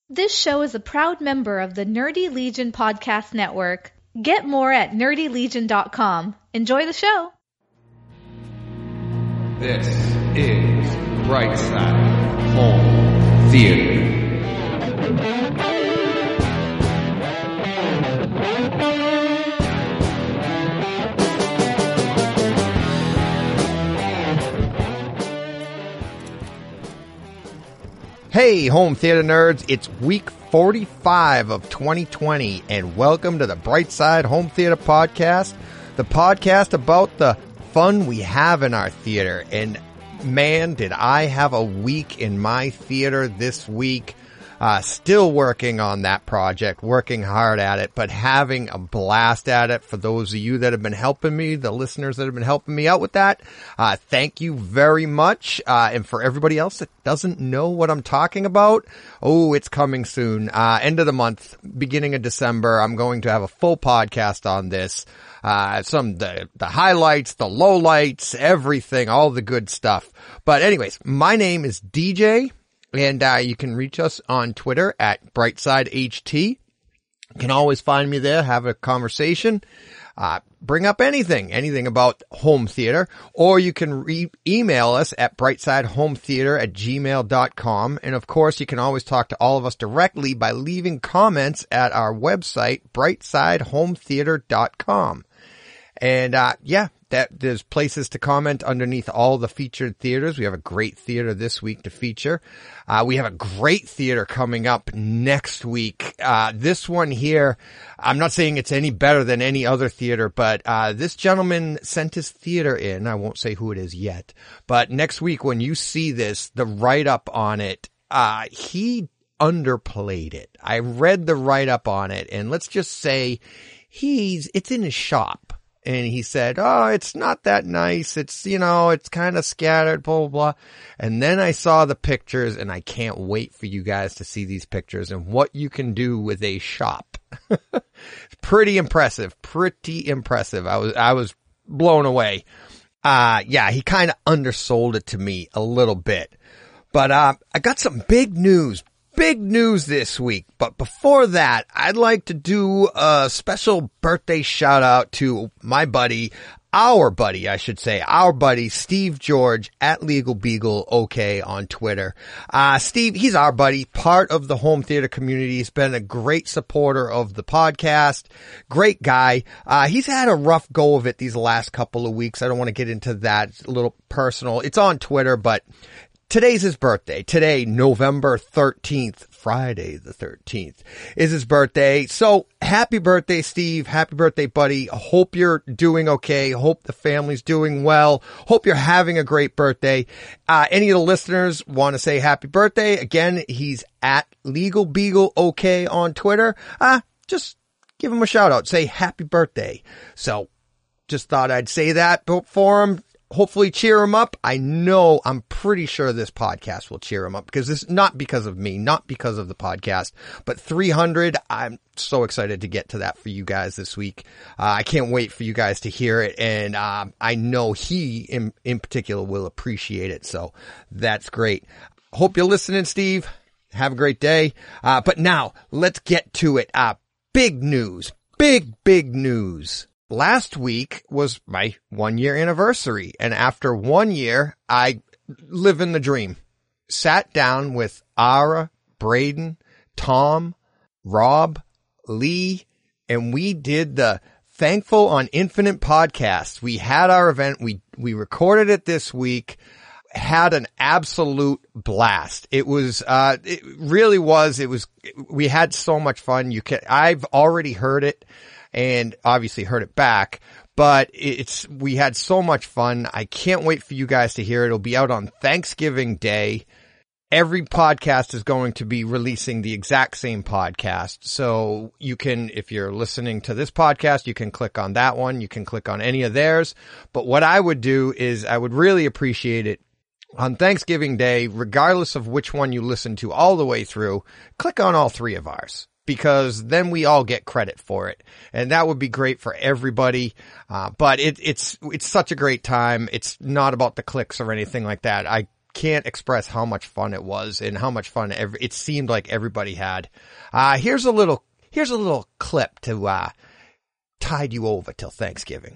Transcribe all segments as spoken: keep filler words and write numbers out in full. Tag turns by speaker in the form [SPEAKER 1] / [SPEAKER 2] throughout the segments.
[SPEAKER 1] This show is a proud member of the Nerdy Legion Podcast Network. Get more at nerdy legion dot com. Enjoy the show.
[SPEAKER 2] This is Brightside Home Theater.
[SPEAKER 3] Hey, home theater nerds, it's week forty-five of twenty twenty, and welcome to the Brightside Home Theater Podcast, the podcast about the fun we have in our theater. And man, did I have a week in my theater this week. Uh, still working on that project, working hard at it, but having a blast at it. For those of you that have been helping me, the listeners that have been helping me out with that, uh, thank you very much. Uh, and for everybody else that doesn't know what I'm talking about, oh, it's coming soon. Uh, end of the month, beginning of December, I'm going to have a full podcast on this. Uh, some, the, the highlights, the lowlights, everything, all the good stuff. But anyways, my name is D J. And uh, you can reach us on Twitter at BrightsideHT. You can always find me there, have a conversation, uh, bring up anything, anything about home theater, or you can re- email us at brightsidehometheater at gmail dot com. And of course, you can always talk to all of us directly by leaving comments at our website, brightsidehometheater dot com. And, uh, yeah, that there's places to comment underneath all the featured theaters. We have a great theater this week to feature. Uh, we have a great theater coming up next week. Uh, this one here, I'm not saying it's any better than any other theater, but, uh, this gentleman sent his theater in. I won't say who it is yet, but next week when you see this, the write-up on it, uh, he underplayed it. I read the write-up on it, and let's just say he's, it's in his shop. And he said, oh, it's not that nice. It's, you know, it's kind of scattered, blah, blah, blah. And then I saw the pictures, and I can't wait for you guys to see these pictures and what you can do with a shop. Pretty impressive. Pretty impressive. I was, I was blown away. Uh, yeah, he kind of undersold it to me a little bit. But, uh, I got some big news. Big news this week, but before that, I'd like to do a special birthday shout out to my buddy, our buddy, I should say, our buddy, Steve George at Legal Beagle OK on Twitter. Uh, Steve, he's our buddy, part of the home theater community. He's been a great supporter of the podcast. Great guy. Uh, he's had a rough go of it these last couple of weeks. I don't want to get into that. It's a little personal. It's on Twitter, but today's his birthday. Today, November thirteenth, Friday the thirteenth, is his birthday. So, happy birthday, Steve. Happy birthday, buddy. Hope you're doing okay. Hope the family's doing well. Hope you're having a great birthday. Uh, any of the listeners want to say happy birthday? Again, he's at Legal Beagle OK on Twitter. Uh, just give him a shout out. Say happy birthday. So, just thought I'd say that for him. Hopefully cheer him up. I know, I'm pretty sure this podcast will cheer him up because this, not because of me, not because of the podcast, but three hundred. I'm so excited to get to that for you guys this week. Uh, I can't wait for you guys to hear it. And, um, I know he in, in particular will appreciate it. So that's great. Hope you're listening, Steve. Have a great day. Uh, but now let's get to it. Uh, big news, big, big news. Last week was my one year anniversary, and after one year, I live in the dream. Sat down with Ara, Braden, Tom, Rob, Lee, and we did the Thankful on Infinite podcast. We had our event. We, we recorded it this week. Had an absolute blast. It was, uh, it really was. It was, we had so much fun. You can, I've already heard it. And obviously heard it back, but it's, we had so much fun. I can't wait for you guys to hear it. It'll be out on Thanksgiving Day. Every podcast is going to be releasing the exact same podcast. So you can, if you're listening to this podcast, you can click on that one. You can click on any of theirs. But what I would do is I would really appreciate it on Thanksgiving Day, regardless of which one you listen to all the way through, click on all three of ours. Because then we all get credit for it. And that would be great for everybody. Uh, but it, it's, it's such a great time. It's not about the clicks or anything like that. I can't express how much fun it was and how much fun every, it seemed like everybody had. Uh, here's a little, here's a little clip to, uh, tide you over till Thanksgiving.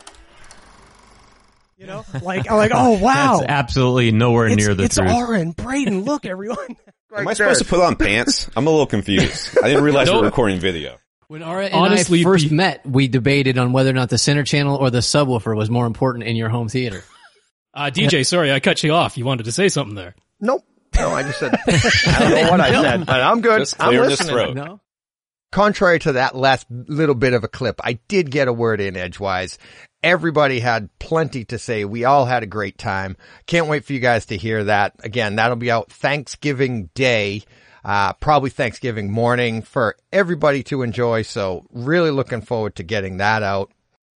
[SPEAKER 4] You know, like, I'm like, oh, wow.
[SPEAKER 5] That's absolutely nowhere
[SPEAKER 4] it's,
[SPEAKER 5] near the
[SPEAKER 4] it's
[SPEAKER 5] truth.
[SPEAKER 4] It's Aaron, Braden, look, everyone.
[SPEAKER 6] Am I supposed to put on pants? I'm a little confused. I didn't realize we were recording video.
[SPEAKER 7] When Ara and
[SPEAKER 5] Honestly,
[SPEAKER 7] I first
[SPEAKER 5] the-
[SPEAKER 7] met, we debated on whether or not the center channel or the subwoofer was more important in your home theater.
[SPEAKER 8] Uh, D J, sorry, I cut you off. You wanted to say something there.
[SPEAKER 3] Nope. No, I just said, I don't know what I said, but I'm good.
[SPEAKER 6] Just
[SPEAKER 3] I'm
[SPEAKER 6] clearing his
[SPEAKER 3] listening.
[SPEAKER 6] throat.
[SPEAKER 7] No?
[SPEAKER 3] Contrary to that last little bit of a clip, I did get a word in edgewise. Everybody had plenty to say. We all had a great time. Can't wait for you guys to hear that. Again, that'll be out Thanksgiving Day, uh, probably Thanksgiving morning for everybody to enjoy. So really looking forward to getting that out.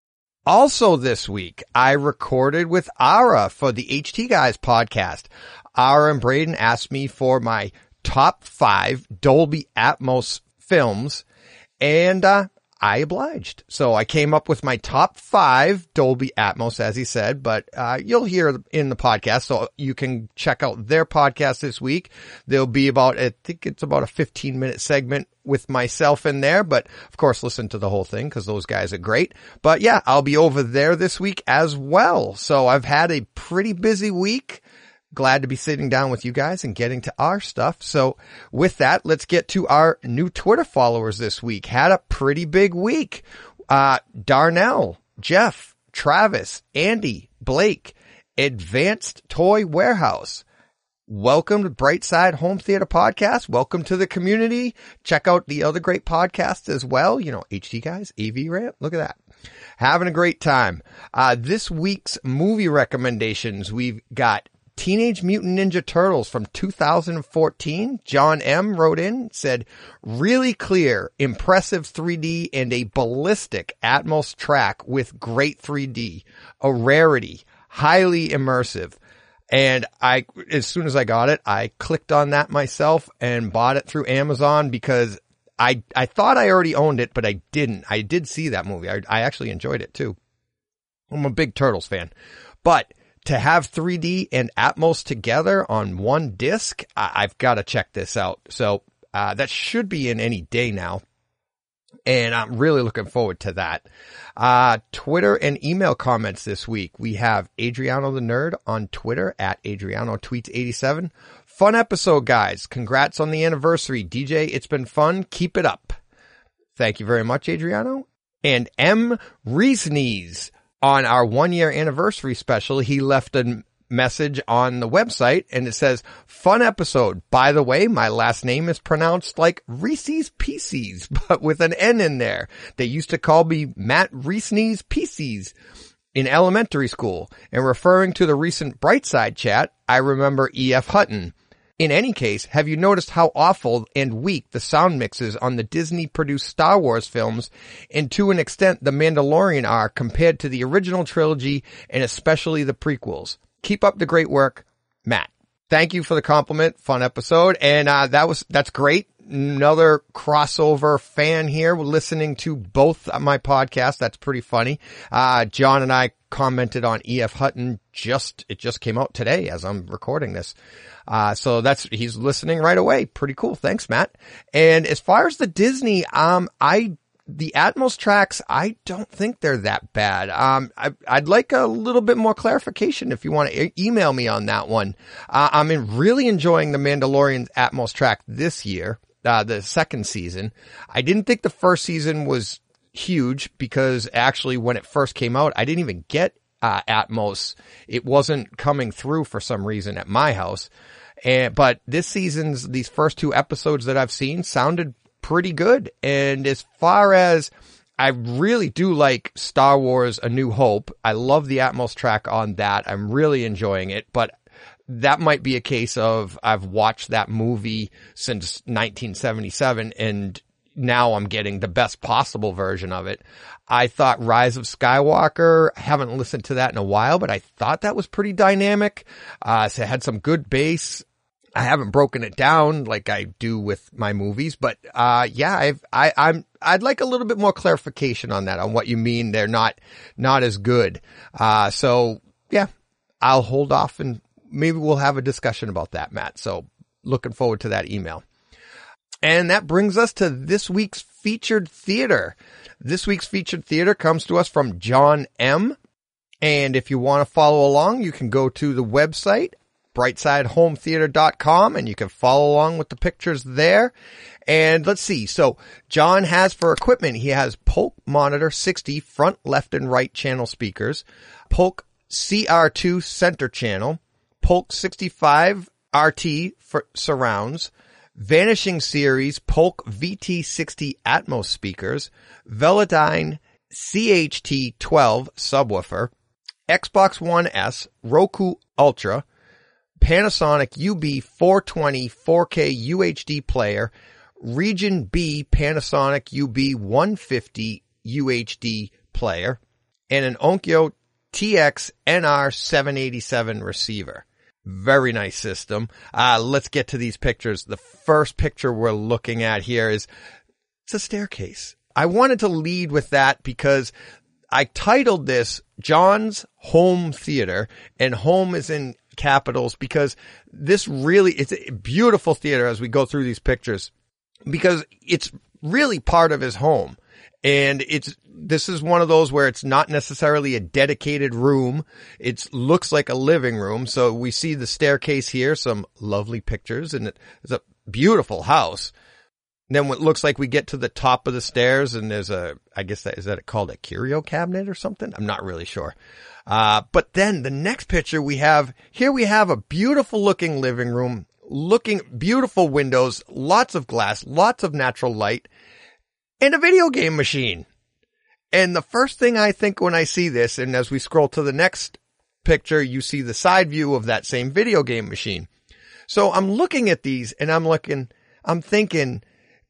[SPEAKER 3] Also this week, I recorded with Ara for the H T Guys podcast. Ara and Braden asked me for my top five Dolby Atmos films, and uh I obliged. So I came up with my top five Dolby Atmos, as he said, but uh you'll hear in the podcast, so you can check out their podcast this week. There'll be about, I think it's about a fifteen minute segment with myself in there, but of course listen to the whole thing because those guys are great. But yeah, I'll be over there this week as well. So I've had a pretty busy week. Glad to be sitting down with you guys and getting to our stuff. So with that, let's get to our new Twitter followers this week. Had a pretty big week. Uh, Darnell, Jeff, Travis, Andy, Blake, Advanced Toy Warehouse. Welcome to Brightside Home Theater Podcast. Welcome to the community. Check out the other great podcasts as well. You know, H T Guys, A V Rant. Look at that. Having a great time. Uh, this week's movie recommendations, we've got Teenage Mutant Ninja Turtles from two thousand fourteen. John M. wrote in, said, really clear, impressive three D and a ballistic Atmos track with great three D. A rarity, highly immersive. And I, as soon as I got it, I clicked on that myself and bought it through Amazon because I, I thought I already owned it, but I didn't. I did see that movie. I, I actually enjoyed it too. I'm a big Turtles fan, but to have three D and Atmos together on one disc, I- I've got to check this out. So, uh, that should be in any day now. And I'm really looking forward to that. Uh, Twitter and email comments this week. We have Adriano the Nerd on Twitter at Adriano Tweets eighty-seven. Fun episode, guys. Congrats on the anniversary. D J, it's been fun. Keep it up. Thank you very much, Adriano. And M. Reesnees. On our one year anniversary special, he left a message on the website and it says, fun episode. By the way, my last name is pronounced like Reese's Pieces, but with an N in there. They used to call me Matt Reesnees Pieces in elementary school. And referring to the recent Brightside chat, I remember E F Hutton. In any case, have you noticed how awful and weak the sound mixes on the Disney-produced Star Wars films and to an extent The Mandalorian are compared to the original trilogy and especially the prequels? Keep up the great work, Matt. Thank you for the compliment. Fun episode. And uh that was that's great. Another crossover fan here listening to both of my podcasts. That's pretty funny. Uh John and I commented on E F Hutton just it just came out today as I'm recording this. Uh, so that's, he's listening right away. Pretty cool. Thanks, Matt. And as far as the Disney, um, I, the Atmos tracks, I don't think they're that bad. Um, I, I'd like a little bit more clarification if you want to e- email me on that one. Uh, I'm in really enjoying the Mandalorian Atmos track this year, uh, the second season. I didn't think the first season was huge because actually when it first came out, I didn't even get, uh, Atmos. It wasn't coming through for some reason at my house. And, but this season's, these first two episodes that I've seen sounded pretty good. And as far as I really do like Star Wars A New Hope, I love the Atmos track on that. I'm really enjoying it, but that might be a case of I've watched that movie since nineteen seventy-seven and now I'm getting the best possible version of it. I thought Rise of Skywalker, I haven't listened to that in a while, but I thought that was pretty dynamic. Uh, so it had some good bass. I haven't broken it down like I do with my movies, but, uh, yeah, I've, I, I'm, I'd like a little bit more clarification on that, on what you mean they're not, not as good. Uh, so yeah, I'll hold off and maybe we'll have a discussion about that, Matt. So looking forward to that email. And that brings us to this week's featured theater. This week's featured theater comes to us from John M. And if you want to follow along, you can go to the website, brightside home theater dot com, and you can follow along with the pictures there. And let's see. So John has for equipment, he has Polk Monitor sixty front, left, and right channel speakers, Polk C R two center channel, Polk sixty-five R T for surrounds, Vanishing Series Polk V T sixty Atmos speakers, Velodyne C H T twelve subwoofer, Xbox One S, Roku Ultra, Panasonic U B four twenty four K U H D player, Region B Panasonic U B one fifty U H D player, and an Onkyo T X N R seven eighty-seven receiver. Very nice system. Uh, let's get to these pictures. The first picture we're looking at here is, it's a staircase. I wanted to lead with that because I titled this John's Home Theater, and home is in capitals because this really, it's a beautiful theater as we go through these pictures because it's really part of his home. And it's, this is one of those where it's not necessarily a dedicated room. It looks like a living room. So we see the staircase here, some lovely pictures, and it's a beautiful house. Then what looks like we get to the top of the stairs and there's a, I guess that, is that called a curio cabinet or something? I'm not really sure. Uh, but then the next picture we have, here we have a beautiful looking living room, looking beautiful windows, lots of glass, lots of natural light, and a video game machine. And the first thing I think when I see this, and as we scroll to the next picture, you see the side view of that same video game machine. So I'm looking at these and I'm looking, I'm thinking,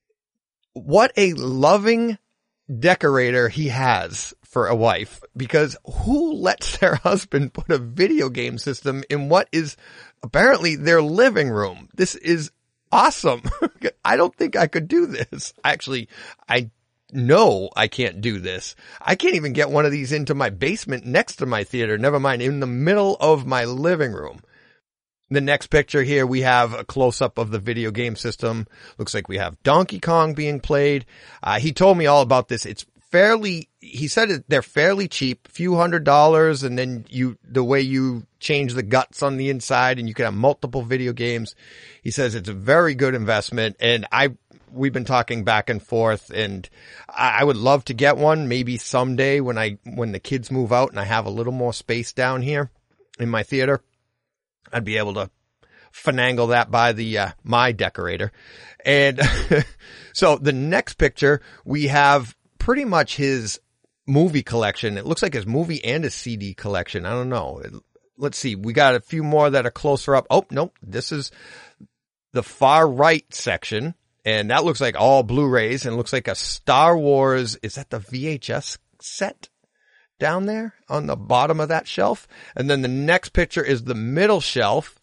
[SPEAKER 3] what a loving decorator he has for a wife, because who lets their husband put a video game system in what is apparently their living room? This is awesome. I don't think I could do this. Actually, I know I can't do this. I can't even get one of these into my basement next to my theater, never mind in the middle of my living room. The next picture here, we have a close-up of the video game system. Looks like we have Donkey Kong being played. Uh, he told me all about this. It's fairly, he said it, they're fairly cheap, a few hundred dollars, and then you, the way you change the guts on the inside and you can have multiple video games. He says it's a very good investment, and I, we've been talking back and forth, and I, I would love to get one maybe someday when I, when the kids move out and I have a little more space down here in my theater. I'd be able to finagle that by the, uh, my decorator. And so the next picture, we have pretty much his movie collection. It looks like his movie and his C D collection. I don't know. Let's see. We got a few more that are closer up. Oh, nope. This is the far right section. And that looks like all Blu-rays and looks like a Star Wars. Is that the V H S set down there on the bottom of that shelf? And then the next picture is the middle shelf.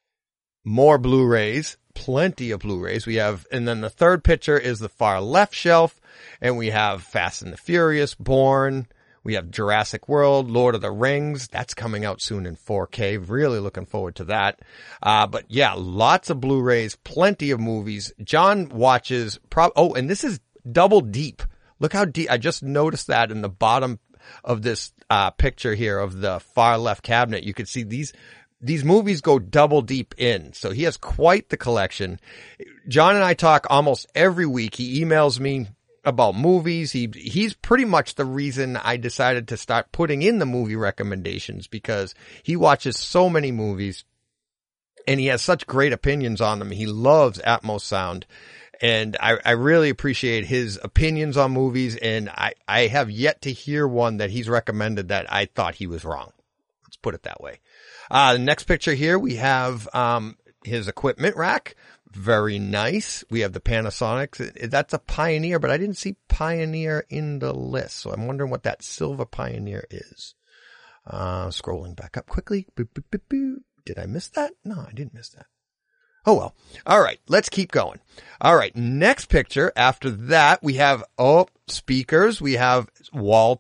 [SPEAKER 3] More Blu-rays, plenty of Blu-rays we have. And then the third picture is the far left shelf. And we have Fast and the Furious, Bourne. We have Jurassic World, Lord of the Rings. That's coming out soon in four K. Really looking forward to that. Uh, but yeah, lots of Blu-rays, plenty of movies. John watches pro- Oh, and this is double deep. Look how deep. I just noticed that in the bottom of this uh picture here of the far left cabinet. You can see these these movies go double deep in. So he has quite the collection. John and I talk almost every week. He emails me about movies. He he's pretty much the reason I decided to start putting in the movie recommendations, because he watches so many movies and he has such great opinions on them. He loves Atmos sound. And I, I really appreciate his opinions on movies, and I, I have yet to hear one that he's recommended that I thought he was wrong. Let's put it that way. Uh, the next picture here, we have um his equipment rack. Very nice. We have the Panasonic. That's a Pioneer, but I didn't see Pioneer in the list, so I'm wondering what that silver Pioneer is. Uh, scrolling back up quickly. Boop, boop, boop, boop. Did I miss that? No, I didn't miss that. Oh, well. All right. Let's keep going. All right. Next picture. After that, we have, oh, speakers. We have wall plate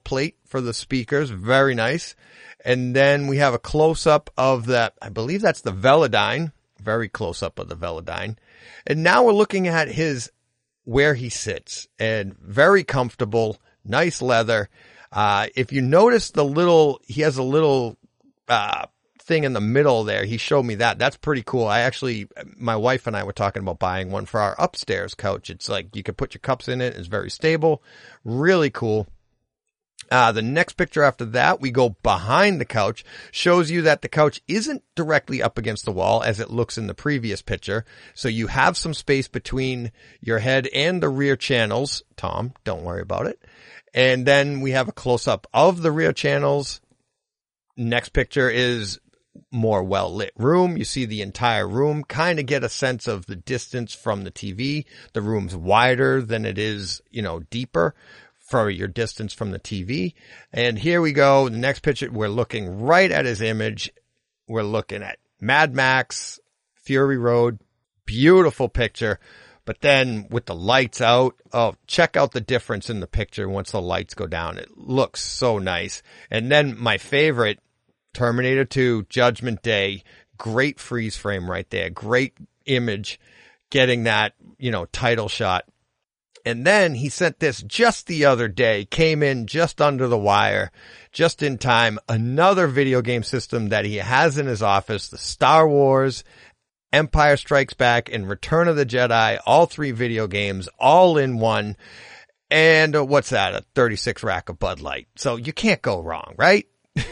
[SPEAKER 3] for the speakers. Very nice. And then we have a close-up of that. I believe that's the Velodyne. Very close-up of the Velodyne. And now we're looking at his, where he sits. And very comfortable, nice leather. Uh, if you notice the little, he has a little, uh, thing in the middle there. He showed me that. That's pretty cool. I actually, my wife and I were talking about buying one for our upstairs couch. It's like you can put your cups in it. It's very stable. Really cool. Uh, the next picture after that, we go behind the couch, shows you that the couch isn't directly up against the wall as it looks in the previous picture. So you have some space between your head and the rear channels. Tom, don't worry about it. And then we have a close-up of the rear channels. Next picture is more well-lit room. You see the entire room, kind of get a sense of the distance from the T V. The room's wider than it is, you know, deeper for your distance from the T V. And here we go. The next picture, we're looking right at his image. We're looking at Mad Max, Fury Road. Beautiful picture. But then with the lights out, oh, check out the difference in the picture once the lights go down. It looks so nice. And then my favorite, Terminator two, Judgment Day, great freeze frame right there. Great image, getting that, you know, title shot. And then he sent this just the other day, came in just under the wire, just in time. Another video game system that he has in his office, the Star Wars, Empire Strikes Back, and Return of the Jedi, all three video games, all in one. And uh, what's that? A thirty-six rack of Bud Light. So you can't go wrong, right?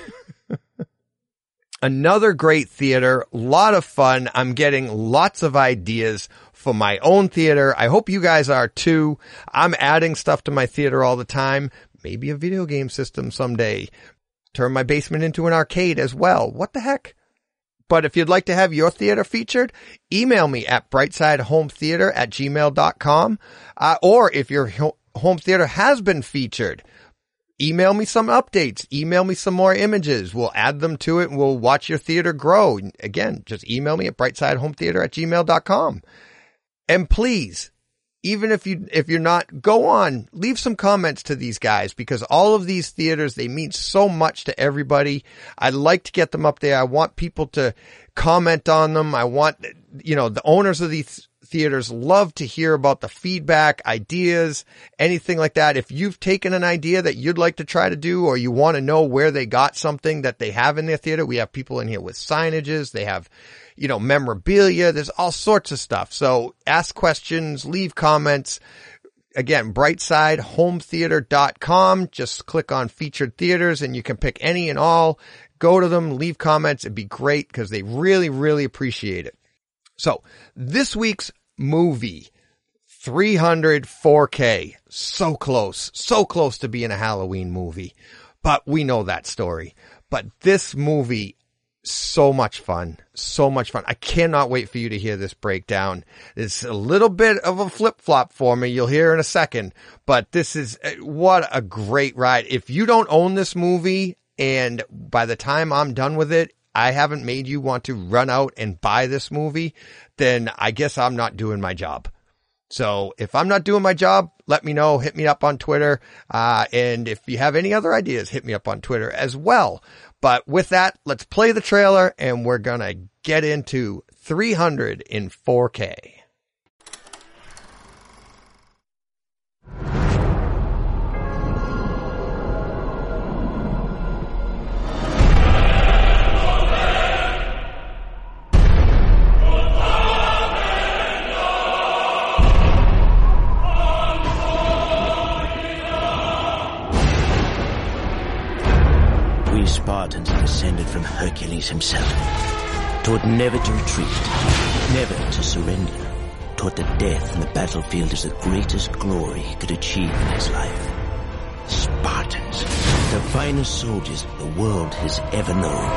[SPEAKER 3] Another great theater, a lot of fun. I'm getting lots of ideas for my own theater. I hope you guys are too. I'm adding stuff to my theater all the time. Maybe a video game system someday. Turn my basement into an arcade as well. What the heck? But if you'd like to have your theater featured, email me at brightsidehometheater at gmail dot com. Uh, or if your ho- home theater has been featured, email me some updates. Email me some more images. We'll add them to it and we'll watch your theater grow. Again, just email me at brightsidehometheater at gmail dot com. And please, even if you, if you're not, go on, leave some comments to these guys, because all of these theaters, they mean so much to everybody. I'd like to get them up there. I want people to comment on them. I want, you know, the owners of these theaters love to hear about the feedback, ideas, anything like that. If you've taken an idea that you'd like to try to do, or you want to know where they got something that they have in their theater, we have people in here with signages. They have, you know, memorabilia. There's all sorts of stuff. So ask questions, leave comments. Again, brightside home theater dot com. Just click on featured theaters and you can pick any and all. Go to them, leave comments. It'd be great because they really, really appreciate it. So this week's movie, three hundred four K. So close, so close to being a Halloween movie, but we know that story. But this movie, so much fun, so much fun. I cannot wait for you to hear this breakdown. It's a little bit of a flip-flop for me. You'll hear in a second, but this is, what a great ride. If you don't own this movie, and by the time I'm done with it, I haven't made you want to run out and buy this movie, then I guess I'm not doing my job. So if I'm not doing my job, let me know. Hit me up on Twitter. Uh, and if you have any other ideas, hit me up on Twitter as well. But with that, let's play the trailer and we're going to get into three hundred in four K.
[SPEAKER 5] Spartans have descended from Hercules himself, taught never to retreat, never to surrender, taught that death on the battlefield is the greatest glory he could achieve in his life. Spartans, the finest soldiers the world has ever known.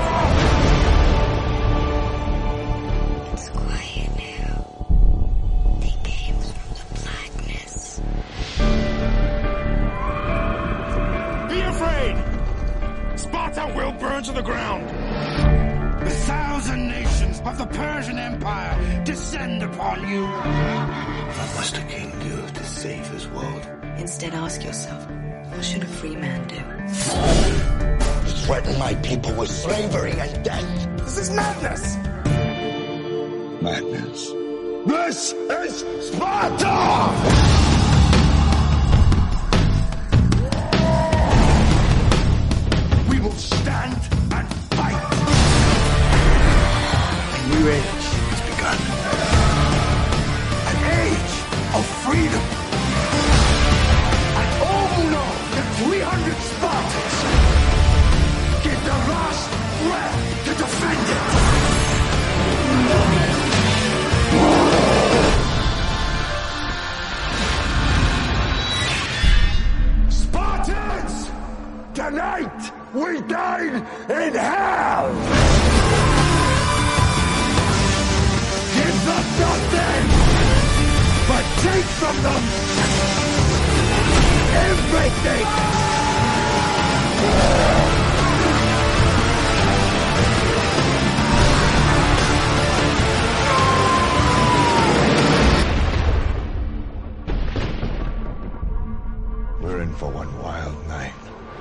[SPEAKER 9] It's quiet now. They came through the blackness.
[SPEAKER 10] Be afraid! Sparta will burn to the ground. The thousand nations of the Persian Empire descend upon you.
[SPEAKER 11] What must a king do to save his world? Instead, ask yourself, what should a free man do?
[SPEAKER 10] Threaten my people with slavery and death. This is madness. Madness. This is Sparta! We will stand and fight. A new age has begun. An age of freedom. And all who know that three hundred Spartans give their last breath to defend it. Spartans! Tonight we dine in hell! Give them nothing, but take from them everything! We're in for one wild night.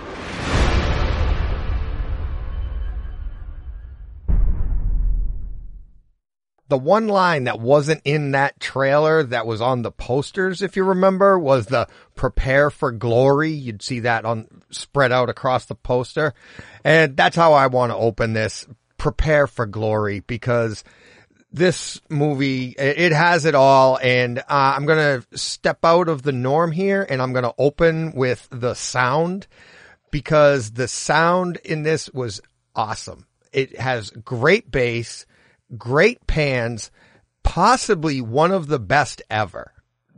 [SPEAKER 3] The one line that wasn't in that trailer that was on the posters, if you remember, was the "prepare for glory." You'd see that on spread out across the poster. And that's how I want to open this, prepare for glory, because this movie, it has it all. And uh, I'm going to step out of the norm here, and I'm going to open with the sound, because the sound in this was awesome. It has great bass, great pans, possibly one of the best ever.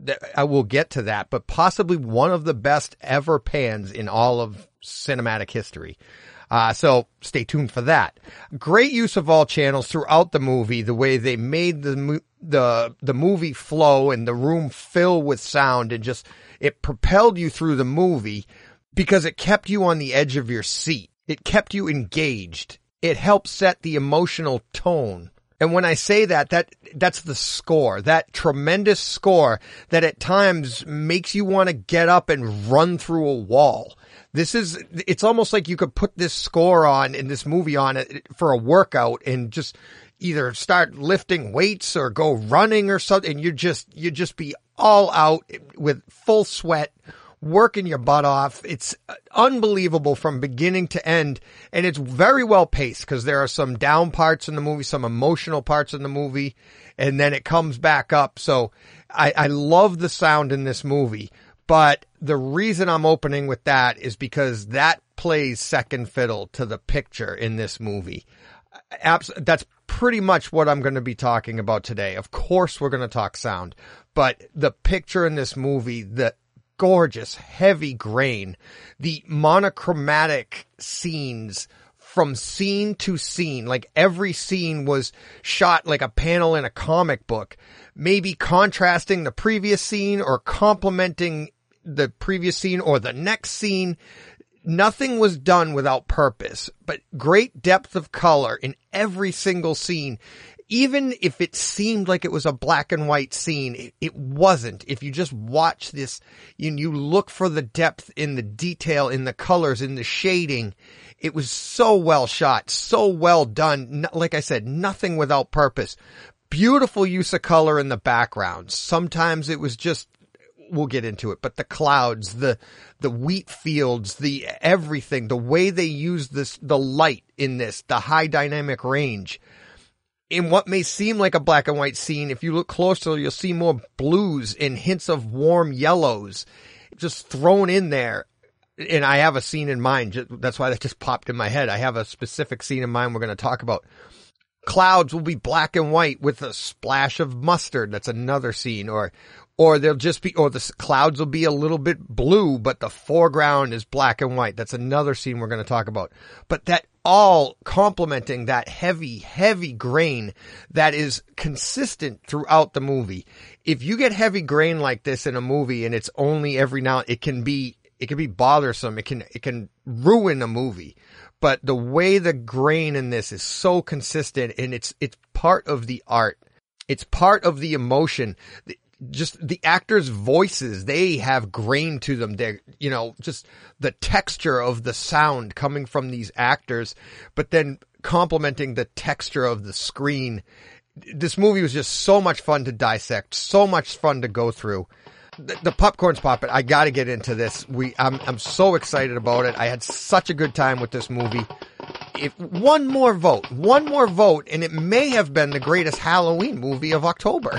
[SPEAKER 3] I will get to that, but possibly one of the best ever pans in all of cinematic history. Uh, so stay tuned for that. Great use of all channels throughout the movie, the way they made the, the, the movie flow and the room fill with sound, and just, it propelled you through the movie because it kept you on the edge of your seat. It kept you engaged. It helped set the emotional tone. And when I say that, that, that's the score, that tremendous score that at times makes you want to get up and run through a wall. This is, it's almost like you could put this score on in this movie on it for a workout and just either start lifting weights or go running or something. And you just, you just be all out with full sweat, working your butt off. It's unbelievable from beginning to end. And it's very well paced because there are some down parts in the movie, some emotional parts in the movie, and then it comes back up. So I, I love the sound in this movie, but the reason I'm opening with that is because that plays second fiddle to the picture in this movie. Abs- that's pretty much what I'm going to be talking about today. Of course, we're going to talk sound, but the picture in this movie, the gorgeous, heavy grain, the monochromatic scenes from scene to scene, like every scene was shot like a panel in a comic book, maybe contrasting the previous scene or complementing the previous scene or the next scene. Nothing was done without purpose, but great depth of color in every single scene. Even if it seemed like it was a black and white scene, it, it wasn't. If you just watch this and you look for the depth in the detail, in the colors, in the shading, it was so well shot, so well done. Like I said, nothing without purpose. Beautiful use of color in the background. Sometimes it was just, we'll get into it, but the clouds, the, the wheat fields, the everything, the way they use this, the light in this, the high dynamic range. In what may seem like a black and white scene, if you look closer, you'll see more blues and hints of warm yellows just thrown in there. And I have a scene in mind. That's why that just popped in my head. I have a specific scene in mind we're going to talk about. Clouds will be black and white with a splash of mustard. That's another scene. Or, or they'll just be, or the clouds will be a little bit blue, but the foreground is black and white. That's another scene we're going to talk about. But that all complementing that heavy, heavy grain that is consistent throughout the movie. If you get heavy grain like this in a movie and it's only every now, it can be, it can be bothersome. It can, it can ruin a movie. But the way the grain in this is so consistent, and it's, it's part of the art. It's part of the emotion. just the actors' voices, they have grain to them. They're, you know, just the texture of the sound coming from these actors, but then complementing the texture of the screen. This movie was just so much fun to dissect, so much fun to go through. The, the popcorn's popping. I got to get into this. We, I'm, I'm so excited about it. I had such a good time with this movie. If one more vote, one more vote, and it may have been the greatest Halloween movie of October.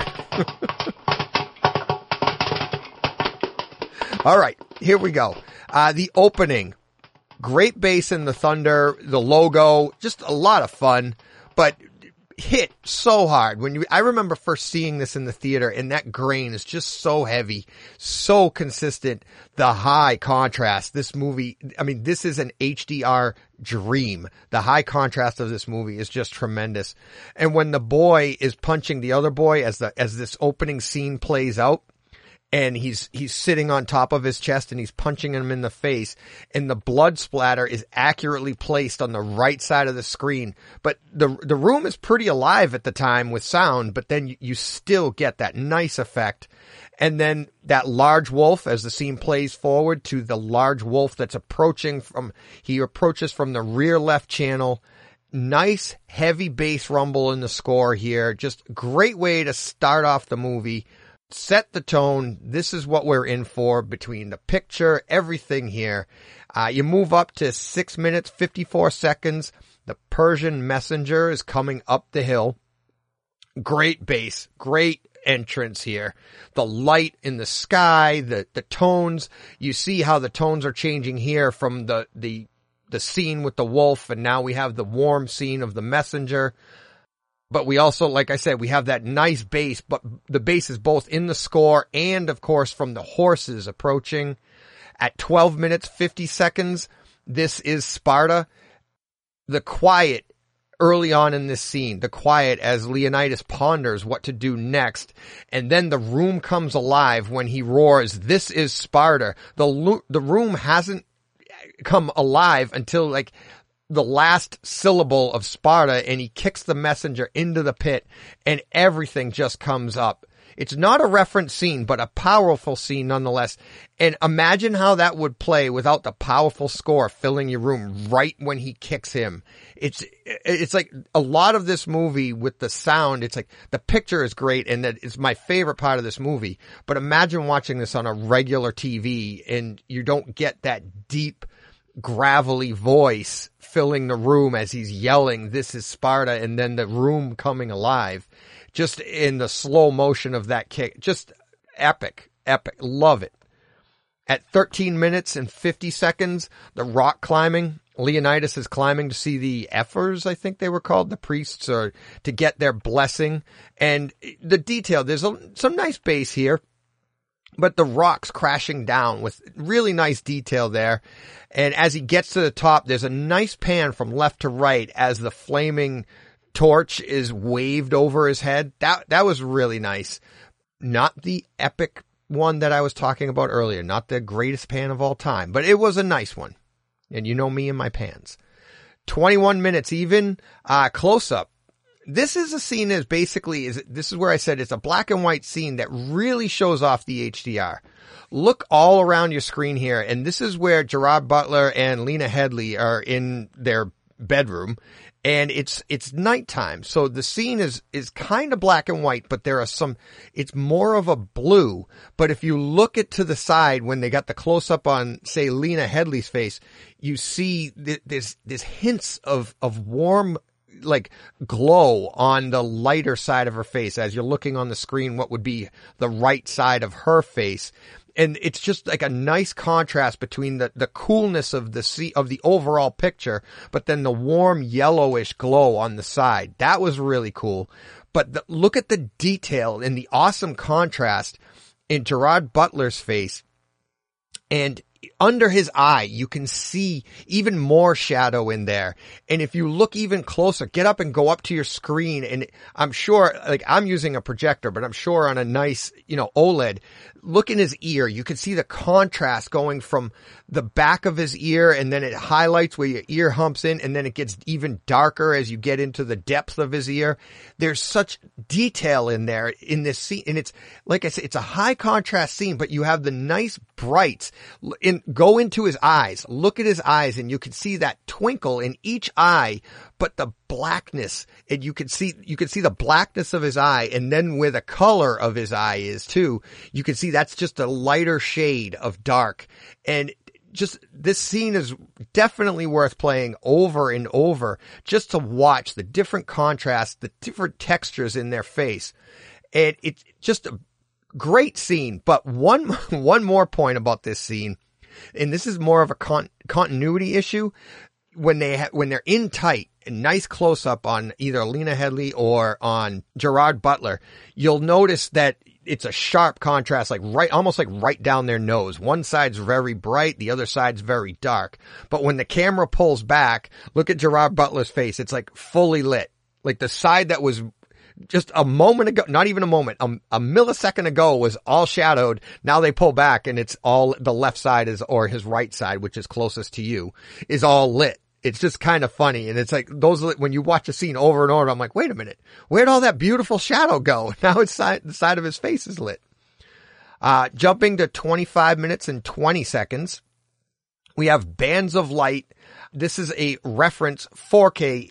[SPEAKER 3] All right, here we go. Uh, the opening, great bass in the thunder, the logo, just a lot of fun, but hit so hard. When you, I remember first seeing this in the theater, and that grain is just so heavy, so consistent. The high contrast, this movie, I mean, this is an H D R dream. The high contrast of this movie is just tremendous. And when the boy is punching the other boy as the, as this opening scene plays out, and he's, he's sitting on top of his chest and he's punching him in the face, and the blood splatter is accurately placed on the right side of the screen. But the, the room is pretty alive at the time with sound, but then you, you still get that nice effect. And then that large wolf, as the scene plays forward to the large wolf that's approaching from, he approaches from the rear left channel. Nice heavy bass rumble in the score here. Just great way to start off the movie. Set the tone. This is what we're in for between the picture, everything here. Uh, you move up to six minutes, fifty-four seconds. The Persian messenger is coming up the hill. Great bass, great entrance here. The light in the sky, the, the tones. You see how the tones are changing here from the, the, the scene with the wolf, and now we have the warm scene of the messenger. But we also, like I said, we have that nice bass, but the bass is both in the score and, of course, from the horses approaching. At twelve minutes, fifty seconds, this is Sparta. The quiet early on in this scene, the quiet as Leonidas ponders what to do next, and then the room comes alive when he roars, "This is Sparta." The, lo- the room hasn't come alive until, like, the last syllable of Sparta, and he kicks the messenger into the pit, and everything just comes up. It's not a reference scene, but a powerful scene nonetheless. And imagine how that would play without the powerful score filling your room right when he kicks him. It's, it's like a lot of this movie with the sound. It's like the picture is great, and that is my favorite part of this movie. But imagine watching this on a regular T V, and you don't get that deep, gravelly voice filling the room as he's yelling, "This is Sparta," and then the room coming alive. Just in the slow motion of that kick. Just epic, epic. Love it. At thirteen minutes and fifty seconds, the rock climbing. Leonidas is climbing to see the Ephors, I think they were called, the priests, or to get their blessing. And the detail, there's a, some nice bass here, but the rocks crashing down with really nice detail there. And as he gets to the top, there's a nice pan from left to right as the flaming torch is waved over his head. That, that was really nice. Not the epic one that I was talking about earlier, not the greatest pan of all time, but it was a nice one. And you know me and my pans. twenty-one minutes even, uh, close up. This is a scene that is basically, is this is where I said it's a black and white scene that really shows off the H D R. Look all around your screen here, and this is where Gerard Butler and Lena Headey are in their bedroom, and it's it's nighttime. So the scene is is kind of black and white, but there are some, it's more of a blue. But if you look it to the side when they got the close up on, say, Lena Headey's face, you see th- there's there's hints of of warm, like, glow on the lighter side of her face as you're looking on the screen what would be the right side of her face. And it's just like a nice contrast between the, the coolness of the sea, of the overall picture, but then the warm yellowish glow on the side. That was really cool. But the, look at the detail and the awesome contrast in Gerard Butler's face. And under his eye, you can see even more shadow in there. And if you look even closer, get up and go up to your screen. And I'm sure, like I'm using a projector, but I'm sure on a nice, you know, OLED, look in his ear. You can see the contrast going from the back of his ear, and then it highlights where your ear humps in, and then it gets even darker as you get into the depth of his ear. There's such detail in there in this scene. And it's, like I said, it's a high contrast scene, but you have the nice brights in, go into his eyes, look at his eyes, and you can see that twinkle in each eye, but the blackness, and you can see, you can see the blackness of his eye, and then where the color of his eye is too, you can see that's just a lighter shade of dark. And just, this scene is definitely worth playing over and over just to watch the different contrasts, the different textures in their face. And it's just a great scene. But one, one more point about this scene, and this is more of a con- continuity issue. When they ha- when they're in tight, a nice close up on either Lena Headey or on Gerard Butler, you'll notice that it's a sharp contrast, like right, almost like right down their nose. One side's very bright, the other side's very dark. But when the camera pulls back, look at Gerard Butler's face. It's like fully lit. Like the side that was just a moment ago, not even a moment, a, a millisecond ago was all shadowed. Now they pull back and it's all, the left side is, or his right side, which is closest to you, is all lit. It's just kind of funny. And it's like those, when you watch a scene over and over, I'm like, wait a minute, where'd all that beautiful shadow go? Now it's side, the side of his face is lit. Uh, jumping to twenty-five minutes and twenty seconds. We have Bands of Light. This is a reference four K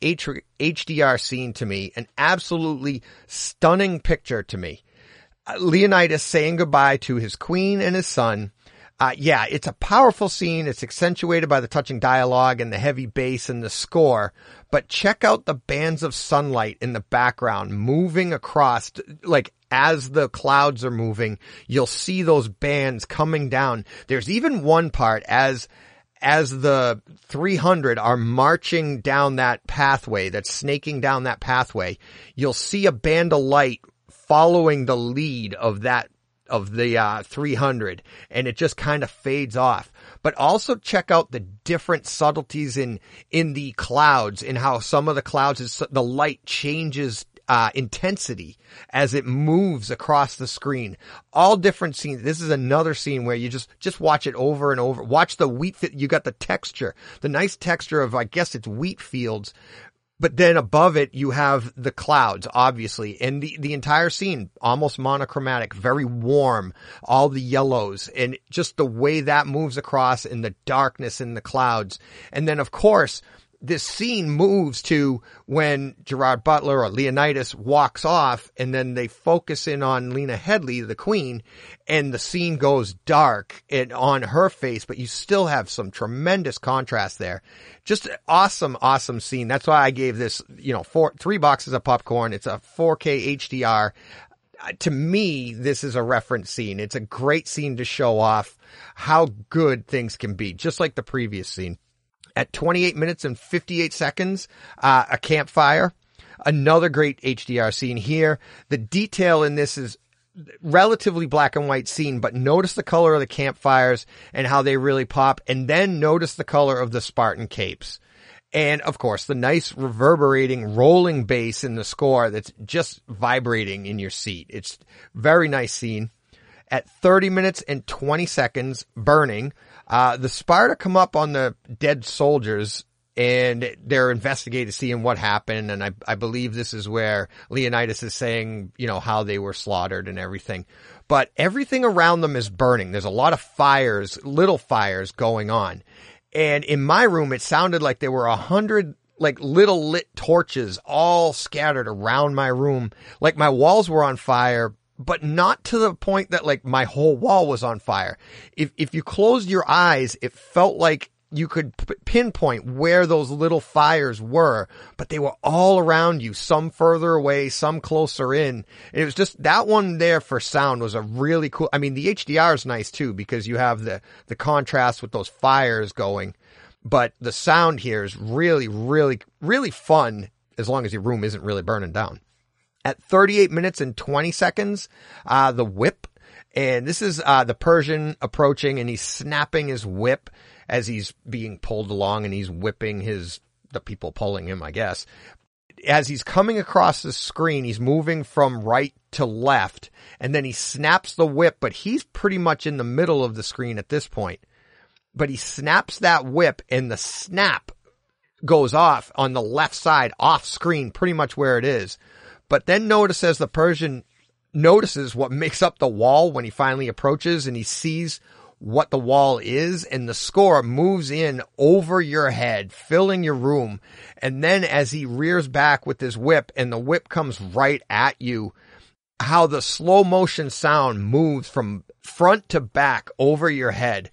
[SPEAKER 3] H D R scene to me, an absolutely stunning picture to me. Uh, Leonidas saying goodbye to his queen and his son. Uh, yeah, it's a powerful scene. It's accentuated by the touching dialogue and the heavy bass and the score. But check out the bands of sunlight in the background moving across, like as the clouds are moving, you'll see those bands coming down. There's even one part as, as the three hundred are marching down that pathway, that's snaking down that pathway, you'll see a band of light following the lead of that of the uh three hundred, and it just kind of fades off. But also check out the different subtleties in in the clouds, and how some of the clouds is the light changes uh intensity as it moves across the screen. All different scenes. This is another scene where you just just watch it over and over. Watch the wheat, you got the texture, the nice texture of, I guess it's wheat fields. But then above it, you have the clouds, obviously, and the, the entire scene, almost monochromatic, very warm, all the yellows, and just the way that moves across in the darkness in the clouds. And then, of course, this scene moves to when Gerard Butler or Leonidas walks off, and then they focus in on Lena Headey, the queen, and the scene goes dark and on her face, but you still have some tremendous contrast there. Just awesome, awesome scene. That's why I gave this, you know, four, three boxes of popcorn. It's a four K H D R. Uh, to me, this is a reference scene. It's a great scene to show off how good things can be, just like the previous scene. At twenty-eight minutes and fifty-eight seconds, uh, a campfire. Another great H D R scene here. The detail in this is relatively black and white scene, but notice the color of the campfires and how they really pop. And then notice the color of the Spartan capes. And of course, the nice reverberating rolling bass in the score that's just vibrating in your seat. It's very nice scene. At thirty minutes and twenty seconds, Burning. Uh, the Sparta come up on the dead soldiers, and they're investigating, seeing what happened. And I, I believe this is where Leonidas is saying, you know, how they were slaughtered and everything. But everything around them is burning. There's a lot of fires, little fires going on. And in my room, it sounded like there were a hundred like little lit torches all scattered around my room. Like my walls were on fire, but not to the point that like my whole wall was on fire. If, if you closed your eyes, it felt like you could p- pinpoint where those little fires were, but they were all around you, some further away, some closer in. And it was just, that one there for sound was a really cool, I mean, the H D R is nice too, because you have the, the contrast with those fires going, but the sound here is really, really, really fun as long as your room isn't really burning down. At thirty-eight minutes and twenty seconds, uh, the Whip. And this is uh the Persian approaching, and he's snapping his whip as he's being pulled along, and he's whipping his the people pulling him, I guess. As he's coming across the screen, he's moving from right to left, and then he snaps the whip, but he's pretty much in the middle of the screen at this point. But he snaps that whip, and the snap goes off on the left side, off screen, pretty much where it is. But then notice as the Persian notices what makes up the wall when he finally approaches, and he sees what the wall is, and the score moves in over your head, filling your room. And then as he rears back with his whip, and the whip comes right at you, how the slow motion sound moves from front to back over your head.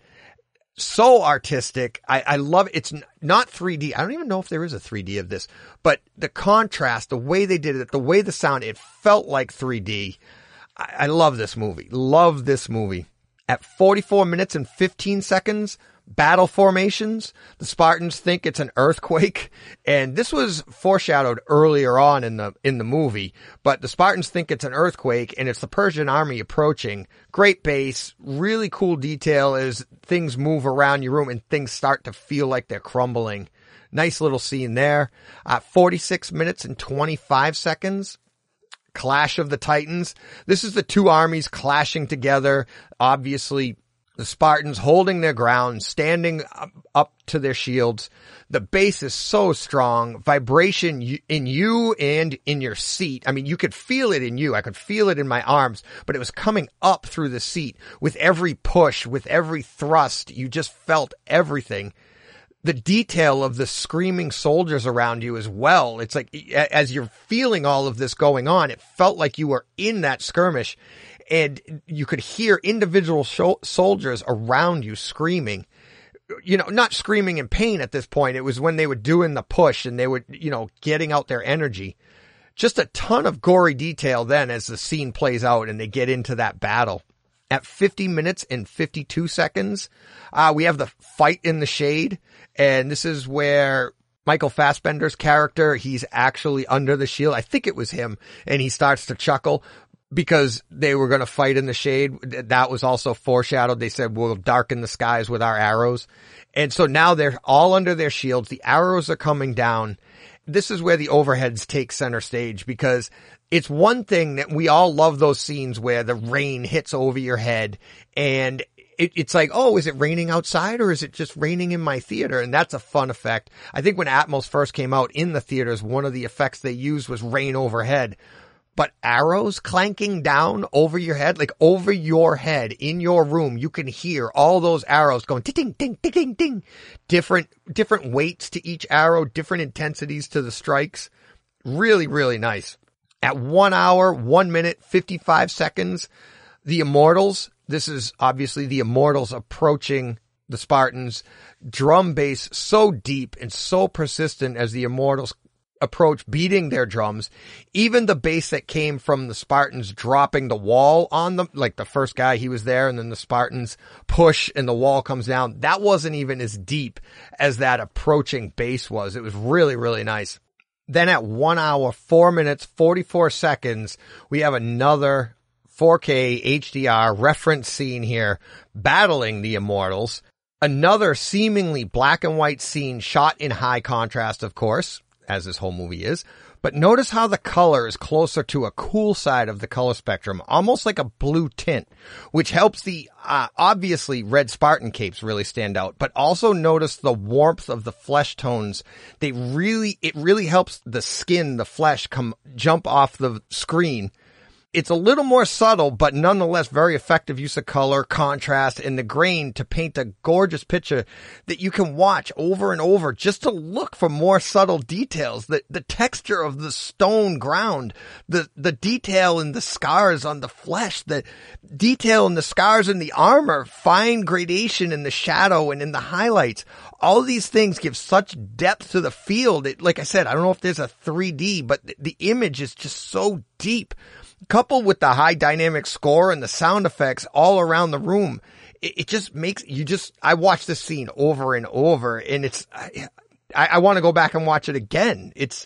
[SPEAKER 3] So artistic. I, I love it. It's not three D. I don't even know if there is a three D of this, but the contrast, the way they did it, the way the sound, it felt like three D. I, I love this movie. Love this movie. At forty-four minutes and fifteen seconds, battle formations. The Spartans think it's an earthquake, and this was foreshadowed earlier on in the in the movie, but the Spartans think it's an earthquake, and it's the Persian army approaching. Great base, really cool detail as things move around your room and things start to feel like they're crumbling. Nice little scene there. At forty-six minutes and twenty-five seconds, Clash of the Titans. This is the two armies clashing together. Obviously, the Spartans holding their ground, standing up to their shields. The base is so strong. Vibration in you and in your seat. I mean, you could feel it in you. I could feel it in my arms, but it was coming up through the seat. With every push, with every thrust, you just felt everything. The detail of the screaming soldiers around you as well. It's like, as you're feeling all of this going on, it felt like you were in that skirmish, and you could hear individual sho- soldiers around you screaming. You know, not screaming in pain at this point. It was when they were doing the push and they were, you know, getting out their energy. Just a ton of gory detail then as the scene plays out and they get into that battle. At fifty minutes and fifty-two seconds, uh, we have the fight in the shade. And this is where Michael Fassbender's character, he's actually under the shield. I think it was him. And he starts to chuckle because they were going to fight in the shade. That was also foreshadowed. They said, we'll darken the skies with our arrows. And so now they're all under their shields. The arrows are coming down. This is where the overheads take center stage, because it's one thing that we all love those scenes where the rain hits over your head and it, it's like, oh, is it raining outside or is it just raining in my theater? And that's a fun effect. I think when Atmos first came out in the theaters, one of the effects they used was rain overhead. But arrows clanking down over your head, like over your head in your room, you can hear all those arrows going ding, ding, ding, ding, ding. Different, different weights to each arrow, different intensities to the strikes. Really, really nice. At one hour, one minute, fifty-five seconds, the Immortals. This is obviously the Immortals approaching the Spartans. Drum bass so deep and so persistent as the Immortals approach, beating their drums. Even the bass that came from the Spartans dropping the wall on them, like the first guy, he was there, and then the Spartans push and the wall comes down. That wasn't even as deep as that approaching bass was. It was really, really nice. Then at one hour, four minutes, forty-four seconds, we have another four K H D R reference scene here, battling the Immortals. Another seemingly black and white scene shot in high contrast, of course, as this whole movie is. But notice how the color is closer to a cool side of the color spectrum, almost like a blue tint, which helps the, uh, obviously red Spartan capes really stand out, but also notice the warmth of the flesh tones. They really, it really helps the skin, the flesh come, jump off the screen. It's a little more subtle, but nonetheless very effective use of color, contrast, and the grain to paint a gorgeous picture that you can watch over and over just to look for more subtle details. The, the texture of the stone ground, the, the detail in the scars on the flesh, the detail in the scars in the armor, fine gradation in the shadow and in the highlights. All these things give such depth to the field. It, like I said, I don't know if there's a three D, but the, the image is just so deep. Coupled with the high dynamic score and the sound effects all around the room, it, it just makes you just, I watch this scene over and over and it's, I, I want to go back and watch it again. It's,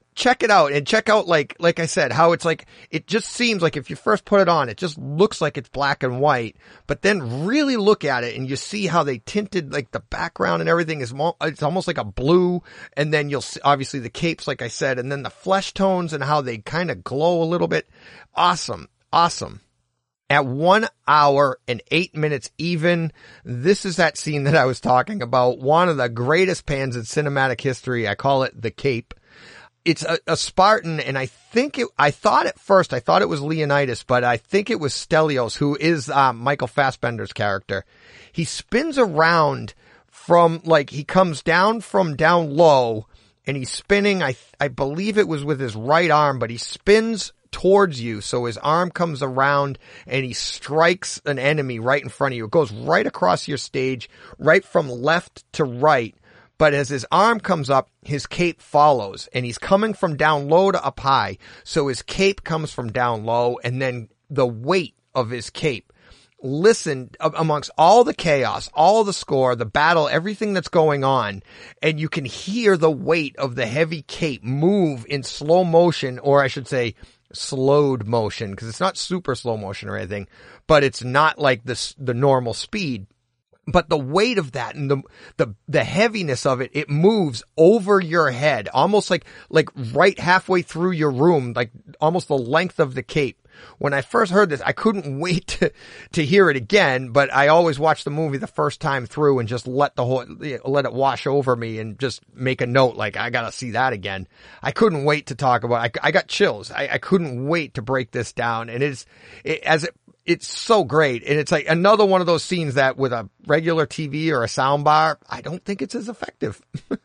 [SPEAKER 3] check it out and check out, like, like I said, how it's like, it just seems like if you first put it on, it just looks like it's black and white, but then really look at it and you see how they tinted, like the background and everything is, mo- it's almost like a blue. And then you'll see, obviously the capes, like I said, and then the flesh tones and how they kind of glow a little bit. Awesome. Awesome. At one hour and eight minutes even, this is that scene that I was talking about. One of the greatest pans in cinematic history. I call it the cape. It's a, a Spartan, and I think it, I thought at first, I thought it was Leonidas, but I think it was Stelios, who is uh, Michael Fassbender's character. He spins around from, like, he comes down from down low, and he's spinning, I I believe it was with his right arm, but he spins towards you, so his arm comes around and he strikes an enemy right in front of you. It goes right across your stage, right from left to right, but as his arm comes up, his cape follows, and he's coming from down low to up high, so his cape comes from down low, and then the weight of his cape. Listen, amongst all the chaos, all the score, the battle, everything that's going on, and you can hear the weight of the heavy cape move in slow motion, or I should say, slowed motion, because it's not super slow motion or anything, but it's not like this, the normal speed. But the weight of that and the, the, the heaviness of it, it moves over your head, almost like, like right halfway through your room, like almost the length of the cape. When I first heard this, I couldn't wait to, to hear it again, but I always watch the movie the first time through and just let the whole, let it wash over me and just make a note like, I gotta see that again. I couldn't wait to talk about it. I, I got chills. I, I couldn't wait to break this down. And it's, it, as it, it's so great. And it's like another one of those scenes that with a regular T V or a sound bar, I don't think it's as effective.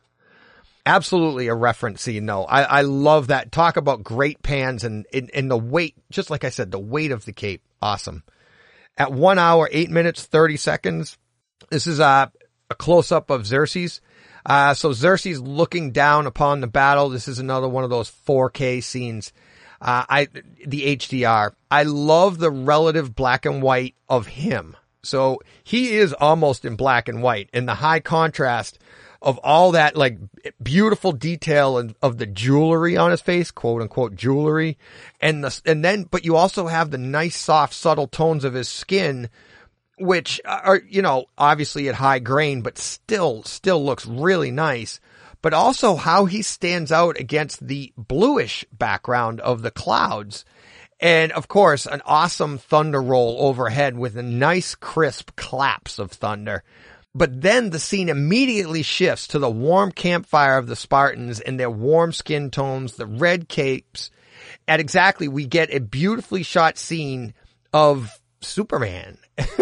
[SPEAKER 3] Absolutely a reference scene, though. I, I love that. Talk about great pans and, and, and the weight, just like I said, the weight of the cape. Awesome. At one hour, eight minutes, thirty seconds, this is a, a close-up of Xerxes. Uh, so Xerxes looking down upon the battle. This is another one of those four K scenes. Uh, I, the H D R. I love the relative black and white of him. So he is almost in black and white, and the high contrast of all that, like, beautiful detail and of the jewelry on his face, quote unquote jewelry. And the, and then, but you also have the nice, soft, subtle tones of his skin, which are, you know, obviously at high grain, but still, still looks really nice. But also how he stands out against the bluish background of the clouds. And of course, an awesome thunder roll overhead with a nice crisp claps of thunder. But then the scene immediately shifts to the warm campfire of the Spartans and their warm skin tones, the red capes. And exactly, we get a beautifully shot scene of Superman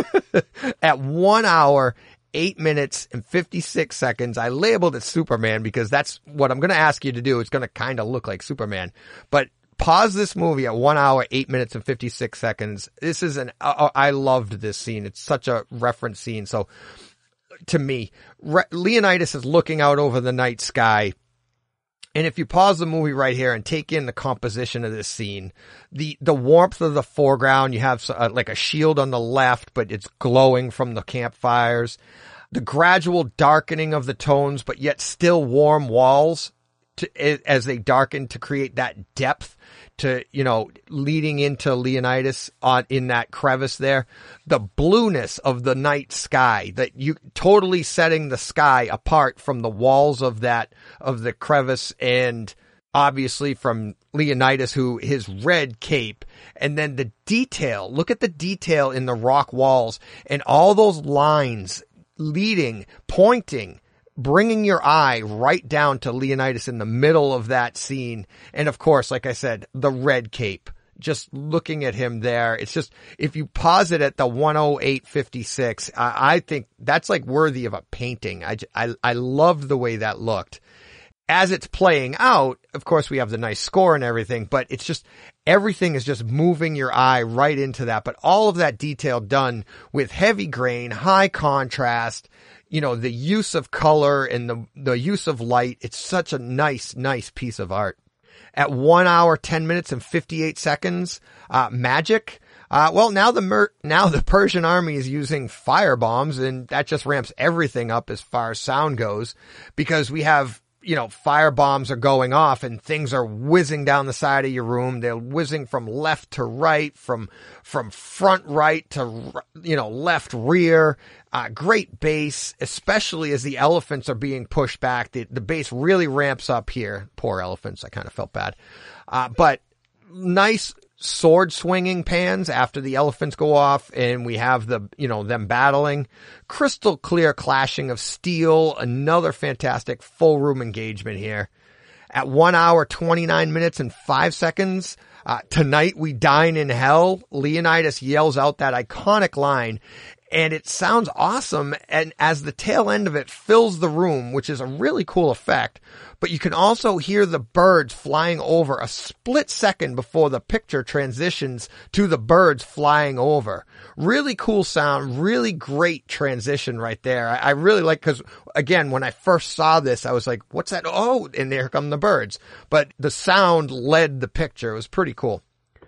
[SPEAKER 3] at one hour, eight minutes and fifty-six seconds. I labeled it Superman because that's what I'm going to ask you to do. It's going to kind of look like Superman, but pause this movie at one hour, eight minutes and fifty-six seconds. This is an, uh, I loved this scene. It's such a reference scene. So, to me, Re- Leonidas is looking out over the night sky. And if you pause the movie right here and take in the composition of this scene, the, the warmth of the foreground, you have uh, like a shield on the left, but it's glowing from the campfires. The gradual darkening of the tones, but yet still warm walls to, as they darken to create that depth to, you know, leading into Leonidas on, in that crevice there. The blueness of the night sky, that you totally setting the sky apart from the walls of that, of the crevice, and obviously from Leonidas, who his red cape, and then the detail. Look at the detail in the rock walls and all those lines leading, pointing, bringing your eye right down to Leonidas in the middle of that scene. And of course, like I said, the red cape, just looking at him there. It's just, if you pause it at the one oh eight fifty-six, I, I think that's like worthy of a painting. I, I, I loved the way that looked. As it's playing out, of course, we have the nice score and everything, but it's just, everything is just moving your eye right into that. But all of that detail done with heavy grain, high contrast, you know, the use of color and the, the use of light. It's such a nice, nice piece of art. At one hour, ten minutes and fifty-eight seconds, uh, magic. Uh, well, now the Mer- now the Persian army is using firebombs, and that just ramps everything up as far as sound goes, because we have you know, fire bombs are going off and things are whizzing down the side of your room. They're whizzing from left to right, from, from front right to, you know, left rear. Uh, great bass, especially as the elephants are being pushed back. The, the bass really ramps up here. Poor elephants. I kind of felt bad. Uh, but nice sword swinging pans after the elephants go off and we have the, you know, them battling. Crystal clear clashing of steel. Another fantastic full room engagement here. At one hour, twenty-nine minutes and five seconds, uh, tonight we dine in hell. Leonidas yells out that iconic line. And it sounds awesome, and as the tail end of it fills the room, which is a really cool effect, but you can also hear the birds flying over a split second before the picture transitions to the birds flying over. Really cool sound, really great transition right there. I, I really like, because again, when I first saw this, I was like, what's that? Oh, and there come the birds. But the sound led the picture. It was pretty cool.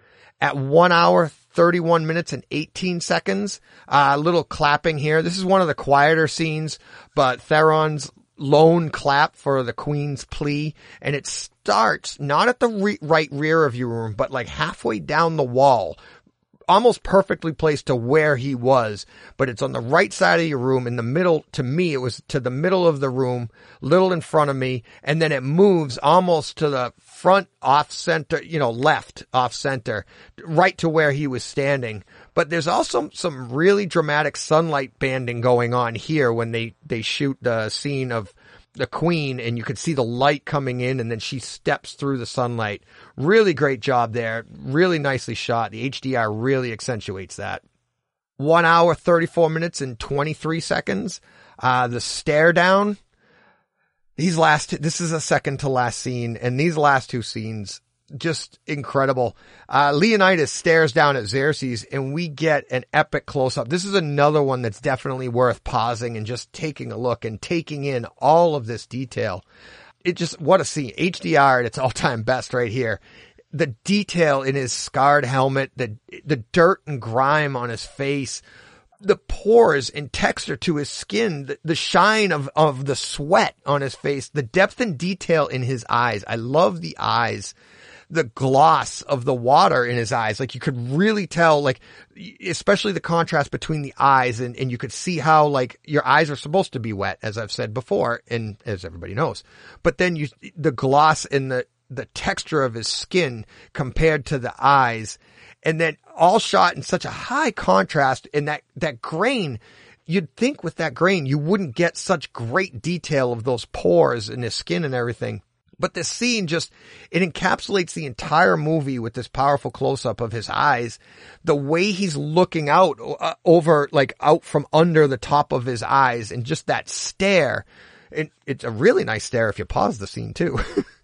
[SPEAKER 3] At one hour, thirty-one minutes and eighteen seconds. A uh, little clapping here. This is one of the quieter scenes, but Theron's lone clap for the Queen's plea. And it starts not at the re- right rear of your room, but like halfway down the wall. Almost perfectly placed to where he was, but it's on the right side of your room in the middle. To me, it was to the middle of the room, little in front of me, and then it moves almost to the front off center, you know, left off center, right to where he was standing. But there's also some really dramatic sunlight banding going on here when they, they shoot the scene of the Queen, and you could see the light coming in, and then she steps through the sunlight. Really great job there. Really nicely shot. The H D R really accentuates that. One hour, thirty-four minutes and twenty-three seconds. Uh, the stare down. These last, this is a second to last scene, and these last two scenes, just incredible. Uh, Leonidas stares down at Xerxes, and we get an epic close-up. This is another one that's definitely worth pausing and just taking a look and taking in all of this detail. It just, what a scene. H D R at its all-time best right here. The detail in his scarred helmet, the the dirt and grime on his face, the pores and texture to his skin, the, the shine of, of the sweat on his face, the depth and detail in his eyes. I love the eyes. The gloss of the water in his eyes. Like you could really tell, like, especially the contrast between the eyes, and, and you could see how, like, your eyes are supposed to be wet, as I've said before, and as everybody knows. But then you, the gloss and the, the texture of his skin compared to the eyes, and then all shot in such a high contrast, and that, that grain, you'd think with that grain, you wouldn't get such great detail of those pores in his skin and everything. But this scene just, it encapsulates the entire movie with this powerful close-up of his eyes. The way he's looking out uh, over, like out from under the top of his eyes, and just that stare. It, it's a really nice stare if you pause the scene too.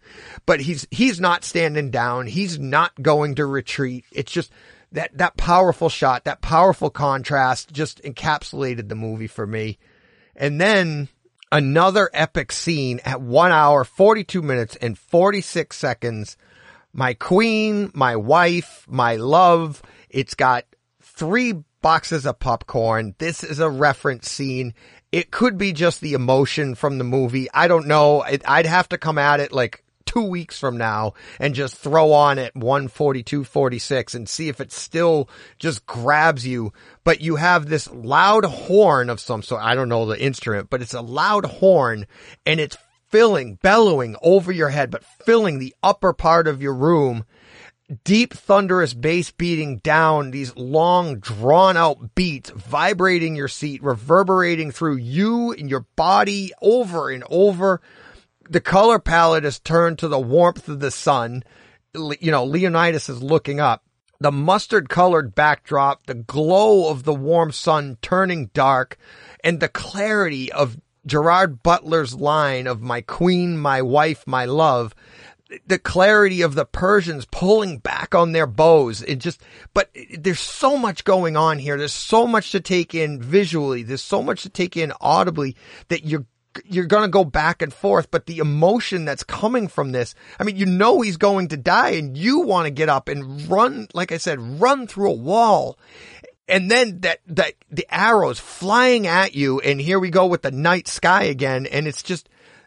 [SPEAKER 3] But he's, he's not standing down. He's not going to retreat. It's just that, that powerful shot, that powerful contrast just encapsulated the movie for me. And then another epic scene at one hour, forty-two minutes and forty-six seconds. My queen, my wife, my love. It's got three boxes of popcorn. This is a reference scene. It could be just the emotion from the movie. I don't know. It, I'd have to come at it like two weeks from now and just throw on it one forty-two forty-six and see if it still just grabs you. But you have this loud horn of some sort. I don't know the instrument, but it's a loud horn, and it's filling, bellowing over your head, but filling the upper part of your room. Deep, thunderous bass beating down, these long, drawn-out beats, vibrating your seat, reverberating through you and your body over and over. The color palette is turned to the warmth of the sun. You know, Leonidas is looking up. The mustard-colored backdrop, the glow of the warm sun turning dark, and the clarity of Gerard Butler's line of "my queen, my wife, my love." The clarity of the Persians pulling back on their bows. It just, but there's so much going on here. There's so much to take in visually. There's so much to take in audibly that you're you're going to go back and forth, but the emotion that's coming from this, I mean, you know he's going to die, and you want to get up and run, like I said, run through a wall. And then that, that, the arrows flying at you, and here we go with the night sky again, and it's just,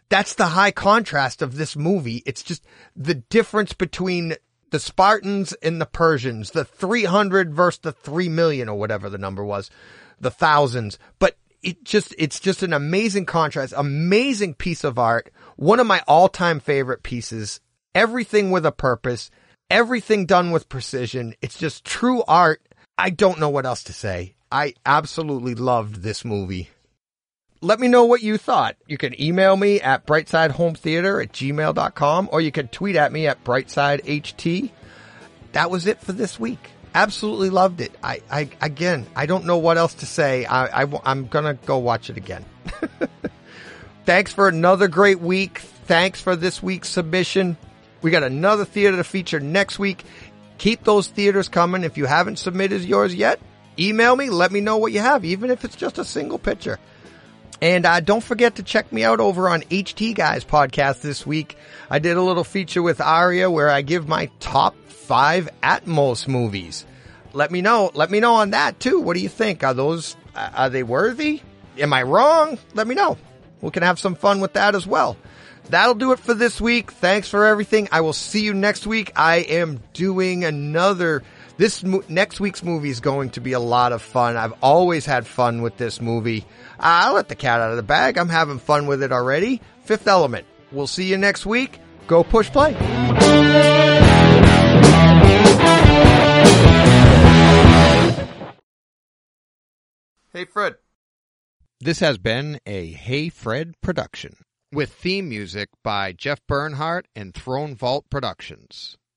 [SPEAKER 3] That's the high contrast of this movie. It's just the difference between the Spartans and the Persians, the three hundred versus the three million or whatever the number was, the thousands. But it just, it's just an amazing contrast, amazing piece of art. One of my all-time favorite pieces, everything with a purpose, everything done with precision. It's just true art. I don't know what else to say. I absolutely loved this movie. Let me know what you thought. You can email me at brightsidehometheater at gmail dot com, or you can tweet at me at brightsideht. That was it for this week. Absolutely loved it. I, I again, I don't know what else to say. I, I, I'm going to go watch it again. Thanks for another great week. Thanks for this week's submission. We got another theater to feature next week. Keep those theaters coming. If you haven't submitted yours yet, email me. Let me know what you have, even if it's just a single picture. And uh, don't forget to check me out over on H T Guys podcast this week. I did a little feature with Aria where I give my top five Atmos movies. Let me know. Let me know on that too. What do you think? Are those, uh, are they worthy? Am I wrong? Let me know. We can have some fun with that as well. That'll do it for this week. Thanks for everything. I will see you next week. I am doing another... This mo- next week's movie is going to be a lot of fun. I've always had fun with this movie. I'll let the cat out of the bag. I'm having fun with it already. Fifth Element. We'll see you next week. Go push play. Hey, Fred. This has been a Hey Fred production with theme music by Jeff Bernhardt and Throne Vault Productions.